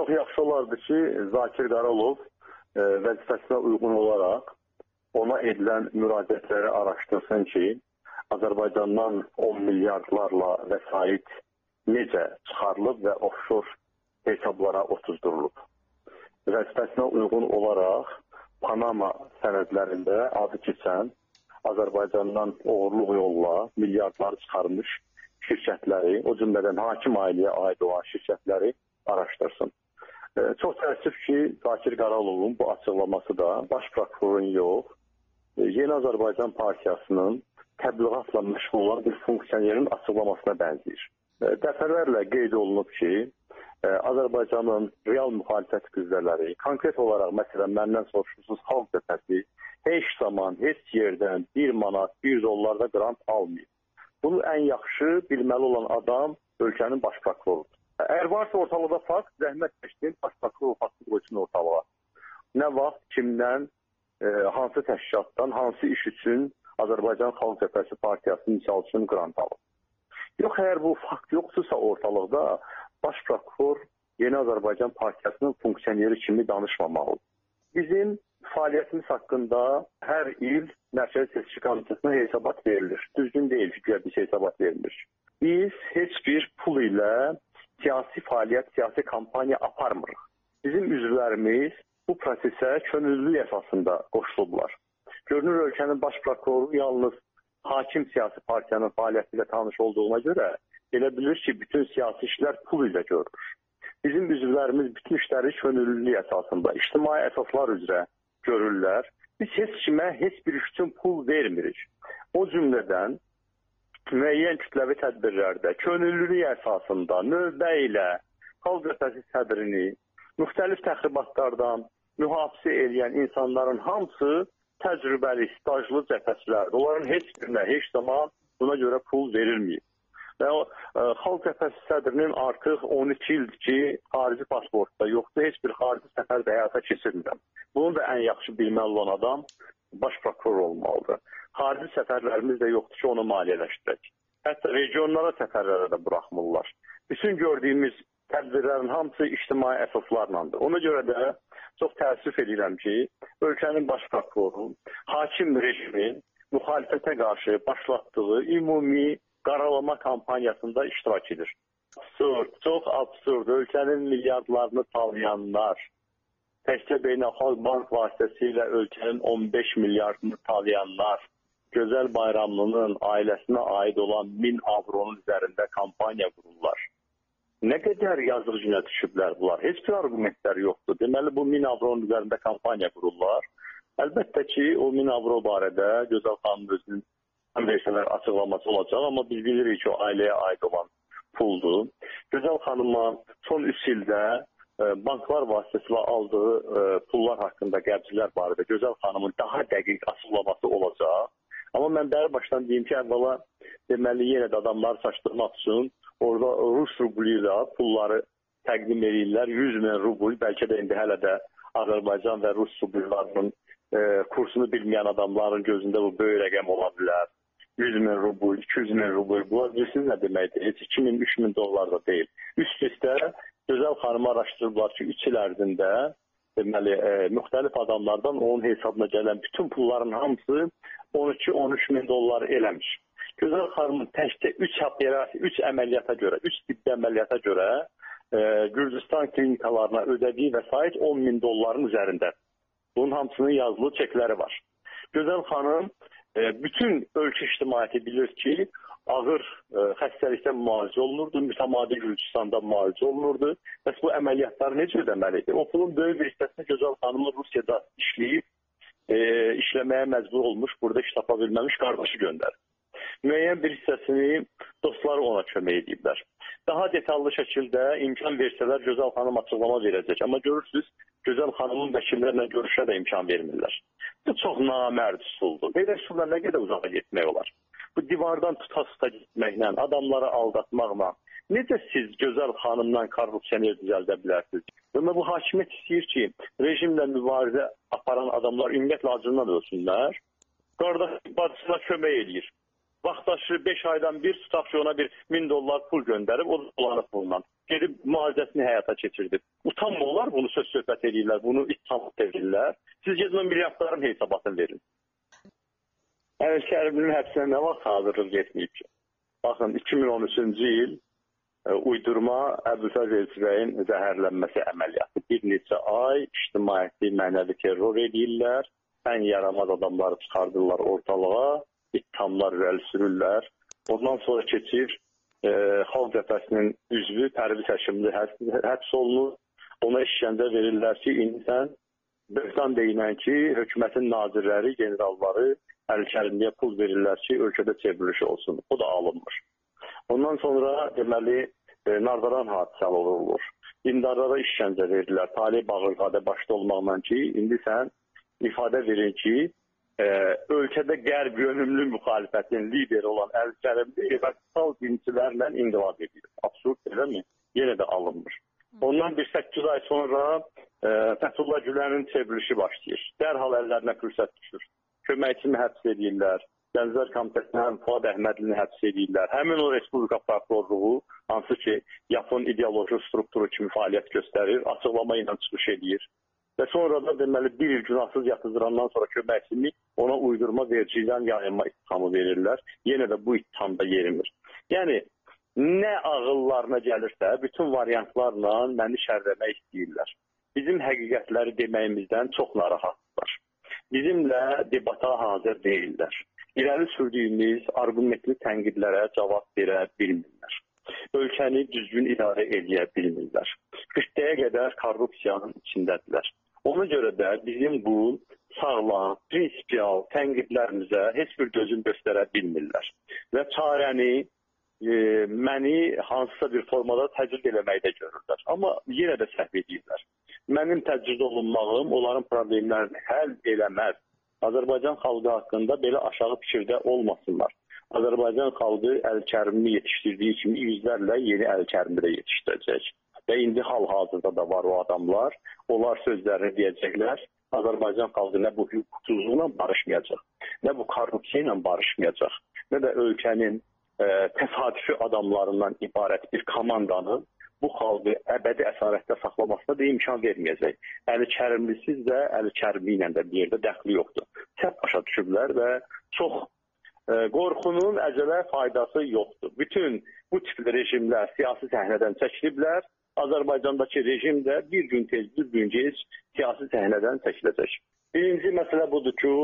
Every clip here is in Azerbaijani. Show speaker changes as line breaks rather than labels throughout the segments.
Çox yaxşı olardı ki, Zakir Qaralov vəzifəsinə uyğun olaraq ona edilən müraciətləri araşdırsın ki, Azərbaycandan 10 milyardlarla vəsait necə çıxarılıb və offshore hesablara otuzdurulub. Vəzifəsinə uyğun olaraq Panama sənədlərində adı keçən Azərbaycandan oğurluq yolla milyardları çıxarmış şirkətləri, o cümlədən hakim ailəyə aid olan şirkətləri araşdırsın. Çox təəssüf ki, Zakir Qaralovun bu açıqlaması da baş prokurorun yox, Yeni Azərbaycan Partiyasının təbliğatla məşğul olan bir funksiyonerin açıqlamasına bənzəyir. Dəfələrlə qeyd olunub ki, Azərbaycanın real müxalifət qüvvələri, konkret olaraq məsələn məndən soruşursunuz Xalq Cəbhəsi heç zaman, heç yerdən 1 manat, 1 dollar da qrant almayıb. Bunu ən yaxşı bilməli olan adam ölkənin baş prokurorudur. Əgər varsa ortalıqda fakt, zəhmət çəksin, baş prokuror faktı qoysun ortalığa. Nə vaxt, kimdən, hansı təşkilatdan, hansı iş üçün Azərbaycan Xalq Cəbhəsi Partiyasının misal üçün qrant alır. Yox, əgər bu fakt yoxdursa ortalıqda, baş prokuror Yeni Azərbaycan Partiyasının funksiyoneri kimi danışmamalıdır. Bizim fəaliyyətimiz haqqında hər il Mərkəzi Seçki Komitəsinə hesabat verilir. Düzgün deyil ki, biz hesabat vermirik. Biz heç bir pul ilə siyasi fəaliyyət, siyasi kampaniya aparmırıq. Bizim üzvlərimiz bu prosesə könüllülük əsasında qoşulublar. Görünür, ölkənin baş prokuroru yalnız hakim siyasi partiyanın fəaliyyəti ilə tanış olduğuna görə elə bilir ki, bütün siyasi işlər pul ilə görür. Bizim üzvlərimiz bütün işləri könüllülük əsasında, ictimai əsaslar üzrə görürlər. Biz heç kimə heç bir iş üçün pul vermirik. O cümlədən müəyyən kütləvi tədbirlərdə, könüllülük əsasında, növbə ilə Xalq Cəbhəsi sədrini, müxtəlif təxribatlardan mühafizə edən insanların hamısı təcrübəli, stajlı cəbhəçilərdir. Onların heç birinə, heç zaman buna görə pul verilməyib. Və Xalq Cəbhəsi sədrinin artıq 12 ildir ki, xarici pasportda yoxdur, heç bir xarici səfər də həyata keçirmirəm. Bunu da ən yaxşı bilməli olan adam baş prokuror olmalıdır. Xarici səfərlərimiz də yoxdur ki, onu maliyyələşdirək. Hətta regionlara səfərlərə də buraxmırlar. Bütün gördüyümüz tədbirlərin hamısı ictimai əsaslarlandır. Ona görə də çox təəssüf edirəm ki, ölkənin baş prokuroru hakim rejimin müxalifətə qarşı başlatdığı ümumi qaralama kampaniyasında iştirak edir. Absurd, çox absurd. Ölkənin milyardlarını talayanlar, təkcə Beynəlxalq Bank vasitəsilə ölkənin 15 milyardını talayanlar, Gözəl Bayramlının ailəsinə aid olan 1000 avronun üzərində kampaniya qururlar. Nə qədər yazıq günə düşüblər bunlar? Heç bir argumentləri yoxdur. Deməli, bu 1000 avronun üzərində kampaniya qururlar. Əlbəttə ki, o 1000 avro barədə Gözəl xanımın özünün versələr açıqlaması olacaq, amma biz bilirik ki, o ailəyə aid olan puldur. Gözəl xanıma son 3 ildə banklar vasitəsilə aldığı pullar haqqında qəbzlər barədə Gözəl xanımın daha dəqiq açıqlaması olacaq. Amma mən bəri başdan deyim ki, əvvəla deməli yenə də adamları çaşdırmaq üçün orada Rus rubli ilə pulları təqdim edirlər. 100 min rubl, bəlkə də indi hələ də Azərbaycan və Rus rubllarının kursunu bilməyən adamların gözündə bu böyük rəqəm ola bilər. 100 min rubl, 200 min rubl, bu bilirsiniz nə deməkdir? Heç 2000, 3000 dollar da deyil. Üst-üstə Gözəl xanımı araşdırırlar ki, 3 il ərzində deməli, müxtəlif adamlardan onun hesabına gələn bütün pulların hamısı 12-13 min dollar eləmiş. Gözəl xanımın təkcə 3 əməliyyata görə, 3 tibbi əməliyyata görə Gürcüstan klinikalarına ödədiyi vəsait 10 min dolların üzərində. Bunun hamısının yazılı çekləri var. Gözəl xanım bütün ölkə ictimaiyyəti bilir ki, ağır xəstəlikdən müalicə olunurdu, mütəmadi Gürcüstanda müalicə olunurdu. Bəs bu əməliyyatları necə ödəməlidir? O pulun böyük bir hissəsini Gözəl xanımı Rusiyada işləyib, işləməyə məcbur olmuş, burada iş tapa bilməmiş qardaşı göndərir. Müəyyən bir hissəsini dostları ona kömək ediblər. Daha detallı şəkildə imkan versələr Gözəl xanım açıqlama verəcək. Amma görürsünüz, Gözəl xanımın vəkillərlə görüşə də imkan vermirlər. Bu çox namərd üsuldur. Belə üsullar nə qədər uzağa getmək olar? Bu divardan tuta-tuta gitməklə, adamları aldatmaqla necə siz Gözəl xanımdan korrupsioner düzəldə bilərsiniz? Və bu hakimiyyət istəyir ki, rejimlə mübarizə aparan adamlar ümumiyyətlə acından ölsünlər. Qardaş bacısına kömək edir. vaxtaşı 5 aydan bir tutaq ki ona bir $1000 pul göndərib, o dolanıb bundan. Gedib müalicəsini həyata keçirdi. Utanmırlar, bunu söz söhbət edirlər, bunu ittiham edirlər. Siz gedin o milyardların hesabatını verin. Əli Kərimlinin həbsinə nə vaxt hazırlıq getməyib ki? Baxın, 2013-cü il uydurma Əbülfəz Elçibəyin zəhərlənməsi əməliyyatı. Bir neçə ay ictimaiyyəti mənəvi terror edirlər, ən yaramaz adamları çıxardırlar ortalığa, ittihamlar irəli sürürlər. Ondan sonra keçir Xalq Cəbhəsinin üzvü Pərviz Həşimli həbs olunur. Ona işgəncə verirlər ki, indi sən böhtan deyilən ki, hökumətin nazirləri, generalları Əli Kərimliyə pul verirlər ki, ölkədə çevriliş olsun. O da alınmır. Ondan sonra deməli Nardaran hadisəli olur. Dindarlara işgəncə verirlər. Talib Bağırqadə başda olmaqla ki, indi sən ifadə verin ki, ölkədə qərb yönümlü müxalifətin lideri olan Əli Kərimli radikal dinçilərlə inqilab edir. Absurd eləmi? Yenə də alınmır. Ondan bir 8 ay sonra Fəthullah Gülənin çevrilişi başlayır. Dərhal əllərinə fürsət düşür. Köməkçini həbs edirlər. Gənclər Komitəsindən Fuad Əhmədlini həbs edirlər. Həmin o Respublika Prokurorluğu, hansı ki, Yapon ideoloji strukturu kimi fəaliyyət göstərir, açıqlama ilə çıxış edir. Və sonra da deməli bir il günahsız yatızdırandan sonra köməkçini ona uydurma vericidən yayınma ittihamı verirlər. Yenə də bu ittihamda yerimir. Yəni, nə ağıllarına gəlirsə, bütün variantlarla məni şərləmək istəyirlər. Bizim həqiqətləri deməyimizdən çox narahatlar. Bizimlə debata hazır deyirlər. İrəli sürdüyümüz argumentli tənqidlərə cavab verə bilmirlər. Ölkəni düzgün idarə edə bilmirlər. 40-dəyə qədər korrupsiyanın içindədirlər. Ona görə də bizim bu sağlam, prinsipial tənqidlərimizə heç bir dözüm göstərə bilmirlər. Və çarəni məni hansısa bir formada təcrid eləməkdə görürlər. Amma yenə də səhv edirlər. Mənim təcrid olunmağım onların problemlərini həll eləməz. Azərbaycan xalqı haqqında belə aşağı fikirdə olmasınlar. Azərbaycan xalqı Əli Kərimli yetişdirdiyi kimi yüzlərlə yeni Əli Kərimi də yetişdirəcək. Və indi hal-hazırda da var o adamlar. Onlar sözlərini deyəcəklər. Azərbaycan xalqı nə bu hüquqsuzluqla barışmayacaq, nə bu korrupsiya ilə barışmayacaq, nə də ölkənin təsadüfi adamlarından ibarət bir komandanın bu xalqı əbədi əsarətdə saxlamasına da imkan verməyəcək. Əli Kərimlisiz də, Əli Kərimi ilə də bir yerdə dəxli yoxdur. Səhv başa düşüblər və çox qorxunun əcələ faydası yoxdur. Bütün bu tipli rejimlər siyasi səhnədən çəkiliblər. Azərbaycandakı rejim də bir gün tez, bir gün gec siyasi səhnədən çəkiləcək. Birinci məsələ budur ki,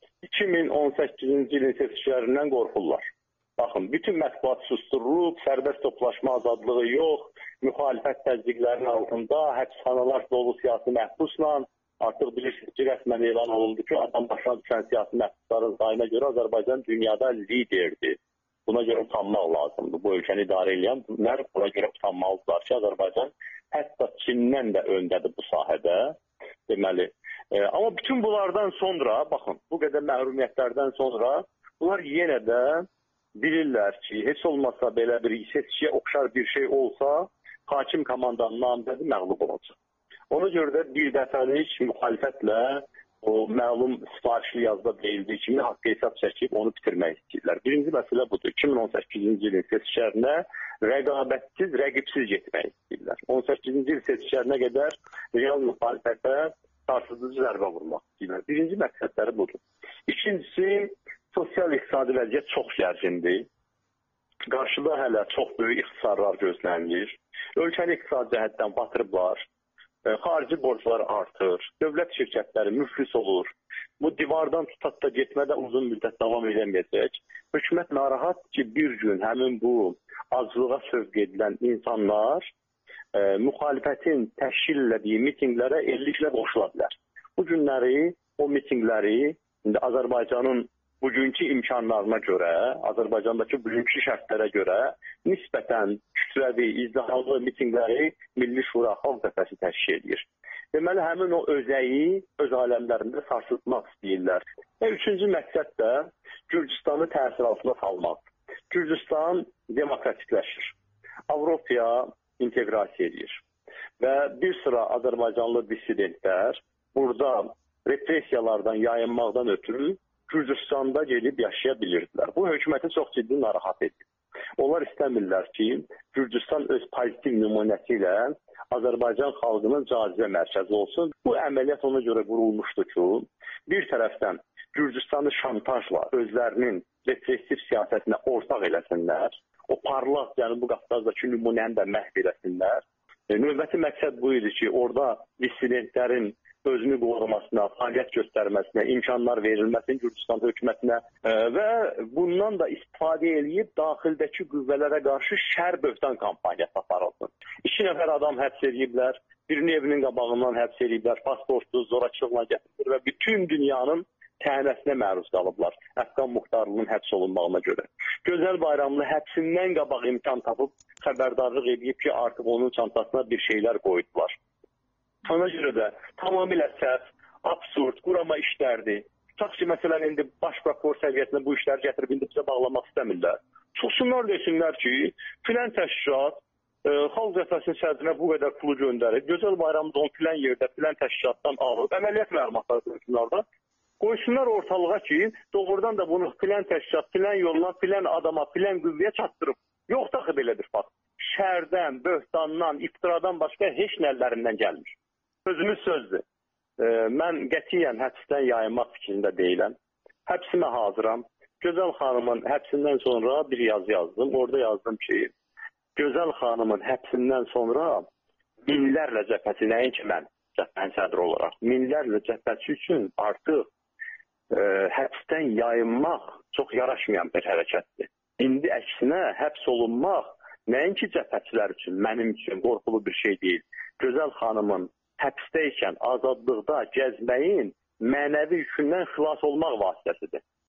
2018-ci ilin seçkilərindən qorxurlar. Baxın, bütün mətbuat susturulub, sərbəst toplaşma azadlığı yox, müxalifət təzyiqlərinin altında, həbsxanalar dolu siyasi məhbusla, artıq bilirsiniz ki, rəsmən elan olundu ki, adam başına düşən siyasi məhbusların sayına görə Azərbaycan dünyada liderdir. Buna görə utanmaq lazımdır. Bu ölkəni idarə edenlər buna görə utanmalıdırlar ki, Azərbaycan hətta Çindən də öndədir bu sahədə. Deməli, amma bütün bunlardan sonra, baxın, bu qədər məhrumiyyətlərdən sonra bunlar yenə də bilirlər ki, heç olmasa belə bir seçkiyə oxşar bir şey olsa, hakim komandanın namizədi məğlub olacaq. Ona görə də bir dəfəlik müxalifətlə o məlum sifarişli yazda deyildiyi kimi haqq hesab çəkib onu bitirmək istəyirlər. Birinci məsələ budur. 2018-ci ilin seçkilərinə rəqabətsiz, rəqibsiz getmək istəyirlər. 18-ci il seçkilərinə qədər real müxalifətə sarsıdıcı zərbə vurmaq istəyirlər. Birinci məqsədləri budur. İkincisi, sosial-iqtisadi vəziyyət çox gərgindir. Qarşıda hələ çox böyük ixtisarlar gözlənilir. Ölkəni iqtisadi cəhətdən batırıblar. Xarici borclar artır. Dövlət şirkətləri müflis olur. Bu divardan tutat da getmədə uzun müddət davam edəməyəcək. Hökumət narahat ki, bir gün həmin bu acılığa sövq edilən insanlar müxalifətin təşkil elədiyi mitinqlərə elliklə qoşula bilər. Bu günləri, o mitinqləri indi Azərbaycanın bugünkü imkanlarına görə, Azərbaycandakı bugünkü şərtlərə görə nisbətən kütləvi, izdihamlı mitinqləri Milli Şura Xalq Cəbhəsi təşkil edir. Deməli, həmin o özəyi öz aləmlərində sarsıtmaq istəyirlər. Və üçüncü məqsəd də Gürcüstanı təsir altına salmaq. Gürcüstan demokratikləşir. Avropaya inteqrasiya edir. Və bir sıra Azərbaycanlı dissidentlər burada repressiyalardan yayınmaqdan ötürü Gürcüstanda gedib yaşaya bilirdilər. Bu hökuməti çox ciddi narahat edir. Onlar istəmirlər ki, Gürcüstan öz pozitiv nümunəsi ilə Azərbaycan xalqının cazibə mərkəzi olsun. Bu əməliyyat ona görə qurulmuşdur ki, bir tərəfdən Gürcüstanı şantajla özlərinin repressiv siyasətinə ortaq eləsinlər, o parlaq Cənubi Qafqazdakı nümunəni də məhv eləsinlər. Növbəti məqsəd bu idi ki, orada dissidentlərin özünü qorumasına, fəaliyyət göstərməsinə, imkanlar verilməsin Gürcüstan hökumətinə və bundan da istifadə edib daxildəki qüvvələrə qarşı şər böhtan kampaniyası aparılsın. 2 nəfər adam həbs ediblər, birini evinin qabağından həbs ediblər, pasportsuz, zorakılıqla gətirir və bütün dünyanın tənəsinə məruz qalıblar Əfqan Muxtarlının həbs olunmağına görə. Gözəl Bayramlı həbsindən qabaq imkan tapıb xəbərdarlıq edib ki, artıq onun çantasına bir şeylər qoydular. Ona görə də tamamilə səhv, absurd, qurama işlərdir. Tutaq ki, məsələn, indi baş prokuror səviyyəsində bu işləri gətirib indi bizə bağlamaq istəmirlər. Çıxsınlar desinlər ki, filan təşkilat xalq cəbhəsinin sədrinə bu qədər pulu göndərib, Gözəl Bayramlı onu filan yerdə, filan təşkilatdan alıb, əməliyyat məlumatları qoysunlar da. Qoysunlar ortalığa ki, doğrudan da bunu filan təşkilat, filan yolla, filan adama, filan qüvvəyə çatdırıb. Yox daxı belədir fakt. Şərdən, böhtandan, iftiradan başqa heç nəllərindən gəlmir. Sözümüz sözdür. Mən qətiyyən həbsdən yayınmaq fikrində deyiləm. Həbsimə hazıram. Gözəl xanımın həbsindən sonra bir yazı yazdım. Orada yazdım ki, Gözəl xanımın həbsindən sonra minlərlə cəbhəçi, nəinki mən cəbhənin sədri olaraq, minlərlə cəbhəçi üçün artıq həbsdən yayınmaq çox yaraşmayan bir hərəkətdir. İndi əksinə həbs olunmaq nəinki cəbhəçilər üçün, mənim üçün qorxulu bir şey deyil. Gözəl xanımın həbsdə ikən azadlıqda gəzməyin mənəvi yükündən xilas olmaq vasitəsidir.